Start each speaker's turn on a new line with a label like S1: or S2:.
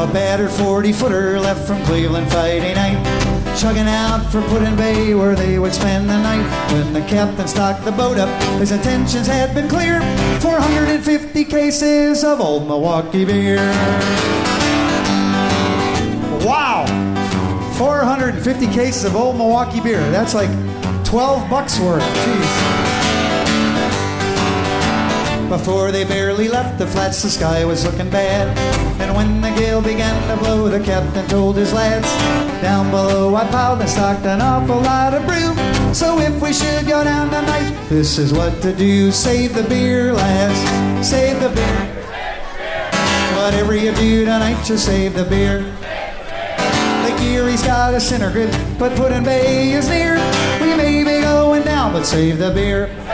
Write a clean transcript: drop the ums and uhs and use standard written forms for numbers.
S1: A battered 40-footer left from Cleveland Friday night, chugging out for Put-in-Bay where they would spend the night. When the captain stocked the boat up, his intentions had been clear. 450 cases of old Milwaukee beer. Wow! 450 cases of old Milwaukee beer. That's like $12 worth. Jeez. Before they barely left the flats, the sky was looking bad. And when the gale began to blow, the captain told his lads, down below I piled and stocked an awful lot of brew. So if we should go down tonight, this is what to do. Save the beer, lads, save the beer. Whatever you do tonight, just save the beer. The Erie's got a center grid, but Put-in-Bay is near. We may be going down, but save the beer.